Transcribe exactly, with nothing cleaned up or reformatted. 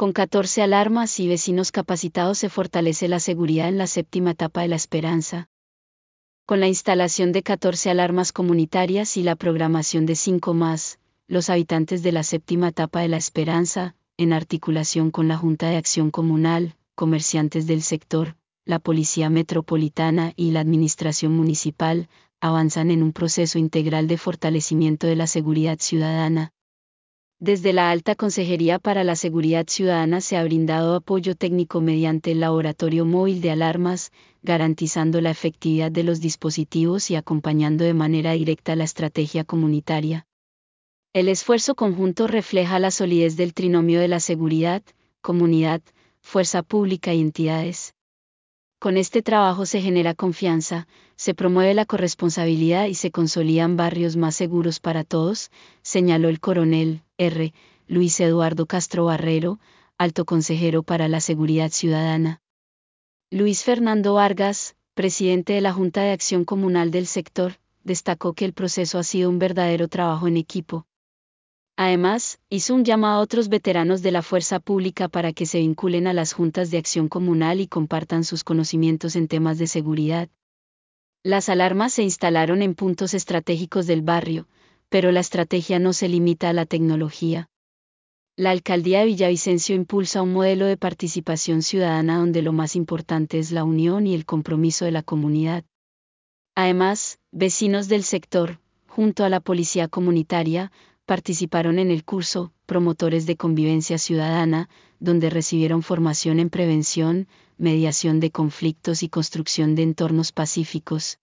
Con catorce alarmas y vecinos capacitados se fortalece la seguridad en la séptima etapa de La Esperanza. Con la instalación de catorce alarmas comunitarias y la programación de cinco más, los habitantes de la séptima etapa de La Esperanza, en articulación con la Junta de Acción Comunal, comerciantes del sector, la Policía Metropolitana y la Administración Municipal, avanzan en un proceso integral de fortalecimiento de la seguridad ciudadana. Desde la Alta Consejería para la Seguridad Ciudadana se ha brindado apoyo técnico mediante el laboratorio móvil de alarmas, garantizando la efectividad de los dispositivos y acompañando de manera directa la estrategia comunitaria. El esfuerzo conjunto refleja la solidez del trinomio de la seguridad, comunidad, fuerza pública y entidades. Con este trabajo se genera confianza, se promueve la corresponsabilidad y se consolidan barrios más seguros para todos, señaló el coronel R. Luis Eduardo Castro Barrero, alto consejero para la seguridad ciudadana. Luis Fernando Vargas, presidente de la Junta de Acción Comunal del sector, destacó que el proceso ha sido un verdadero trabajo en equipo. Además, hizo un llamado a otros veteranos de la fuerza pública para que se vinculen a las juntas de acción comunal y compartan sus conocimientos en temas de seguridad. Las alarmas se instalaron en puntos estratégicos del barrio, pero la estrategia no se limita a la tecnología. La alcaldía de Villavicencio impulsa un modelo de participación ciudadana donde lo más importante es la unión y el compromiso de la comunidad. Además, vecinos del sector, junto a la policía comunitaria, participaron en el curso Promotores de Convivencia Ciudadana, donde recibieron formación en prevención, mediación de conflictos y construcción de entornos pacíficos.